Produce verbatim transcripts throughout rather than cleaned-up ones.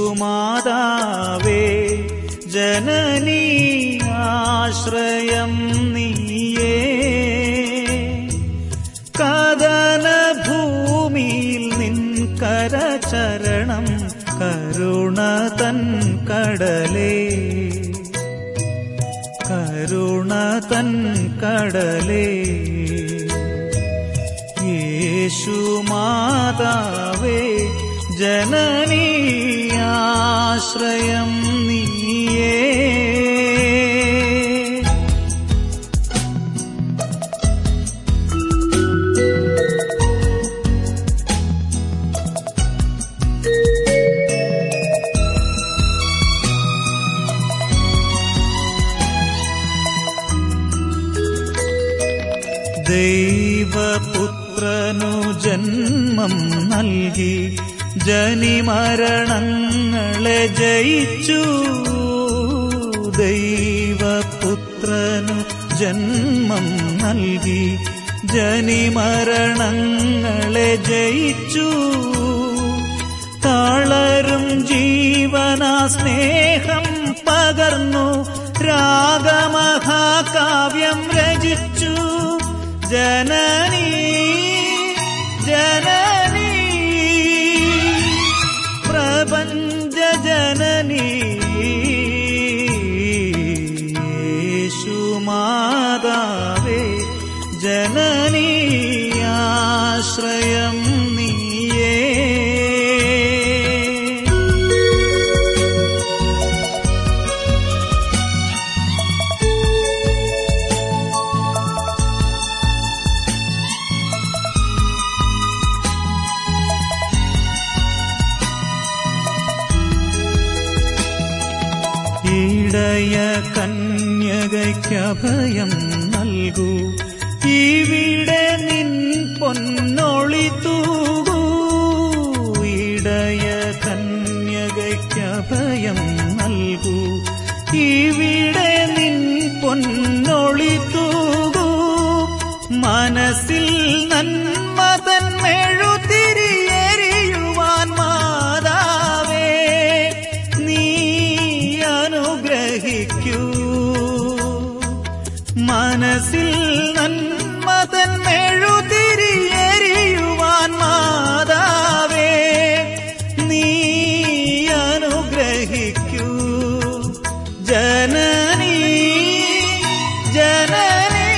യേശുമാതാവേ ജനനീ ആശ്രയം നീയേ. കദന ഭൂമിയിൽ നിൻ കരചരണം കരുണ തൻ കടലേ, കരുണ തൻ കടലേ. യേശുമാതാവേ ജനനീ ആശ്രയം നീയേ. ദൈവപുത്രനു ജന്മം നൽകി ജനിമരണങ്ങളെ ജയിച്ചു. ദൈവപുത്രനു ജന്മം നൽകി ജനിമരണങ്ങളെ ജയിച്ചു. തളരും ജീവനാ സ്നേഹം പകർന്നു രാഗമഹാകാവ്യം രചിച്ചു. ജനനീ ജനനീ പ്രപഞ്ച ജനനീ യേശുമാതാവേ ജനനീ ആശ്രയം നീയേ. ഇടയ കന്യകയ്ക്കഭയം നൽകൂ, ഇവിടെ നിൻ പൊന്നൊളി തൂകൂ. ഇടയ കന്യകയ്ക്കഭയം നൽകൂ, ഇവിടെ നിൻ പൊന്നൊളി തൂകൂ. മനസ്സിൽ നന്മതൻ മെഴുതിരിയെരിയുവാൻ മാതാവേ നീ അനുഗ്രഹിക്കൂ. മനസ്സിൽ നന്മതൻ മെഴുതിരിയെരിയുവാൻ മാതാവേ നീ അനുഗ്രഹിക്കൂ. ജനനീ ജനനീ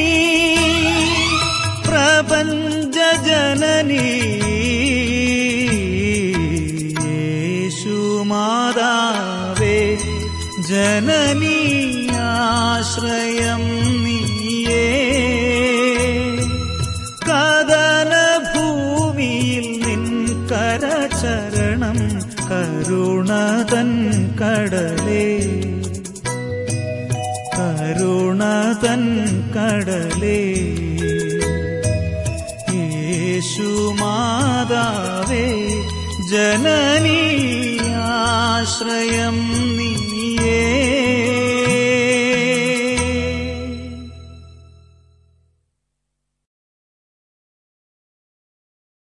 പ്രപഞ്ച ജനനീ യേശുമാതാവേ ജനനീ ആശ്രയം നീയേ. കദന ഭൂമിയിൽ നിൻ കരചരണം കരുണ തൻ കടലേ, കരുണ തൻ കടലേ. യേശുമാതാവേ ജനനീ ആശ്രയം